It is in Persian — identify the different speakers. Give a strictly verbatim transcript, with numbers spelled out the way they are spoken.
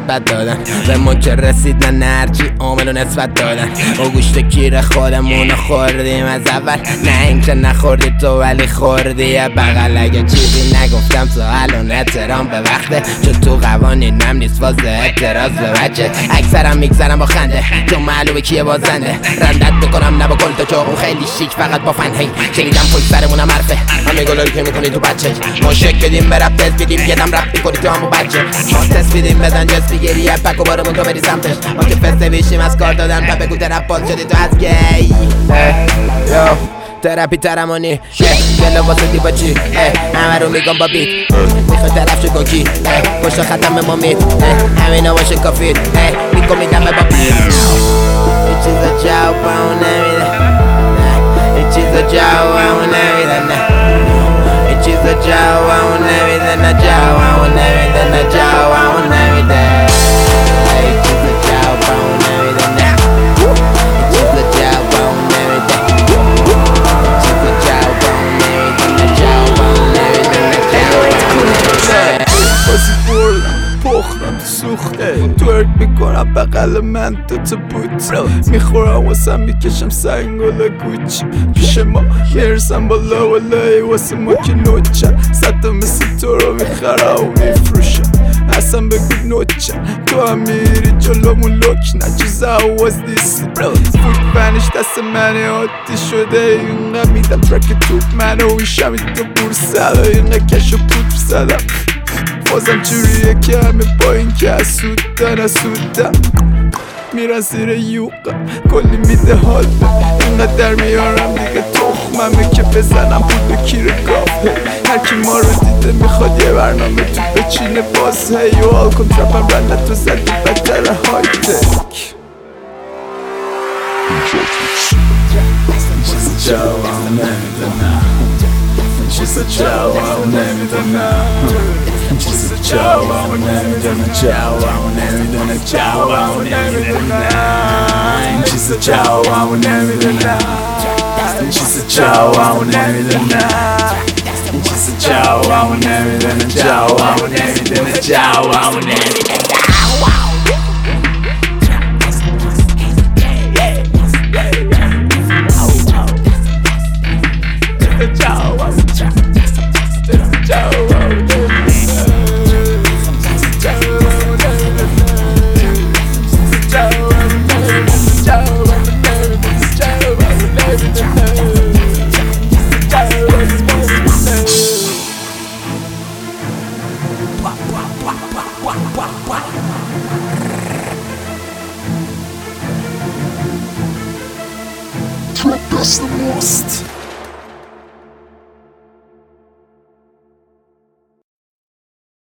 Speaker 1: بد دادن به ما که رسید نه هرچی عامل و نسبت دادن و گوشت کیر خودمون خوردیم از اول نه اینکه نخوردی تو ولی خوردی بغل اگه چیزی نگفتم تو الان احترام به وقته چون تو قوانینم نیست واسه اعتراض به بچه اکثرم میگذرم با خنده چون معلومه کیه بازنده رندت بکنم نه با کل تو چاقو خیلی شیک فقط با فن هی شنیدم پشت سرمونم حرفه همه گلایی که میکنی تو بچه ما شک بدیم به رپ تست بدیم یه دم رپ میکنی تو همون بچه ما تست بدیم بزن جست بگیری یه پک و بارمون تو بری سمتش ما که فسته بیشیم از کار دادن پا بگو ترپ باز شدی تو از گی یو ترپی ترمانی گله واسه دی با چی همه رو میگم با بیت میخوای طرف شو گوکی پشت ختم به ما مید همینا باشه کافید میگم میدم با بیت این چیزا جواب اون نمیده این چیزا جواب اون نمیده نه این چیزا جواب اون نمیده نه جواب اون نمیده نه جواب اون نمیده این چیزا جواب اون نمیده نه این چیزا جواب اون نمیده چیزا جواب اون نمیده نه جواب اون نمیده نه جواب اون نمیده
Speaker 2: بازی بردم پخرم تو سوخته تورک میکنم بقل من دوتا بوت میخورم واسم میکشم سنگل گوچ پیش ما میرسم بالا والای واسه ما که نوچن صد مثل تو رو میخرم و میفروشم اصلا بگو نوچن تو هم میری جلومون لک نه چیز آواز نیستی فوت بنش دست منه عادی شده اینقدر میدم ترک توپ منه ویشم این تو بورسل اینقدر کش و پوت زدم بازم چوریه که همه با این که اسودن اسودن میرن زیر یوقا کلی میده حال به اینقدر در میارم دیگه تخممه که بزنم پول به کیر گاف هرکی ما رو دیده میخواد یه برنامه تو بچینه باز هی و حال کن ترپم رنده تو زدی بدتر های تک چیز جواب نمیدونم چیز جواب نمیدونم چیز جواب نمیدونم جواب نمیدونم جواب نمیدونم چیز جواب نمیدونم چیز جواب نمیدونم چیز جواب نمیدونم جواب نمیدونم جواب نمیدونم That's the most.